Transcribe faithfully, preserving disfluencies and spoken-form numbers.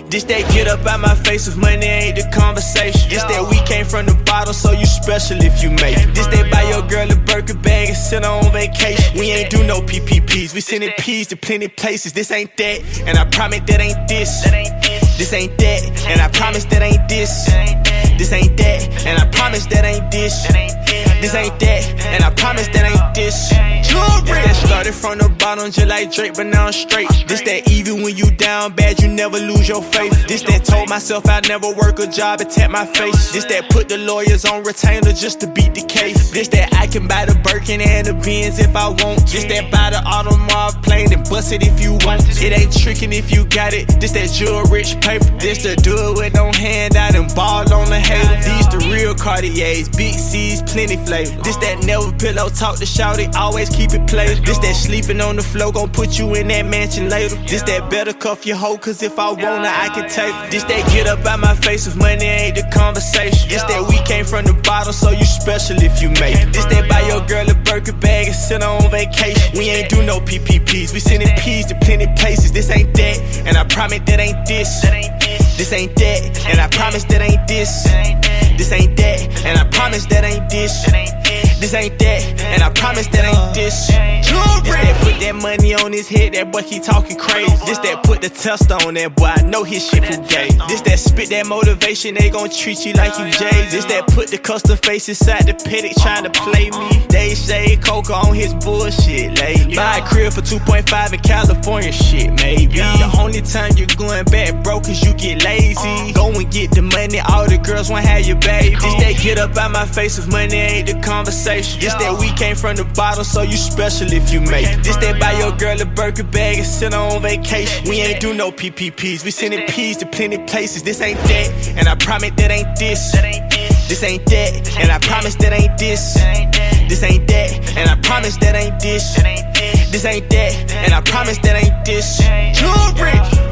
This that get up out my face if money ain't the conversation. This that we came from the bottom, so you special if you make it. This that buy your girl a Birkin bag and send her on vacation. We ain't do no P P Ps, we sending P's to plenty places. This ain't that, and I promise that ain't this. This ain't that, and I promise that ain't this. This ain't that, and I promise that ain't this. This ain't that, and I promise that ain't this. This that started from the bottom just like Drake, but now I'm straight. This that even when you down bad, you never lose your faith. This that told myself I'd never work a job and tap my face. This that put the lawyers on retainer just to beat the case. This that I can buy the Birkin and the Benz if I want. This that buy the Audemars plane and bust it if you want. It ain't tricking if you got it. This that jewel rich paper. This the do it with no hand out and ball on the hater. These the real Cartiers, big C's, plenty flavor. This that never pillow talk to shout it, always keep it played. This that sleeping on the floor gon' put you in that mansion later. This that better cuff your hoe, cause if I wanna I can take it. This that get up out my face if money ain't the conversation. This that we came from the bottom, so you special if you make it. This that buy your girl a Birkin bag and send her on vacation. We ain't do no P P Ps, we sending P's to plenty places. This ain't that, and I promise that ain't this. This ain't that, and I promise that ain't this. This ain't that, and I promise that ain't this. This ain't that, and I promise that ain't this. This that put that money on his head, that boy keep talking crazy. This that put the test on that boy, I know his shit for gay. This that spit that motivation, they gon' treat you like you Jay. This that put the custom face inside the Patek trying to play me. They say Coca on his bullshit lately. Buy a crib for two point five in California, shit maybe. The only time you're going back broke is you get lazy. Go and get the money, all the girls wanna have your baby. This that get up out my face if money ain't the conversation. This that we came from the bottom, so you special if you make it. This that buy your girl a Birkin bag and send her on vacation. We ain't do no P P Ps, we sending P's to plenty places. This ain't that, and I promise that ain't this. This ain't that, and I promise that ain't this. This ain't that, and I promise that ain't this. This ain't that, and I promise that ain't this. Jewel rich.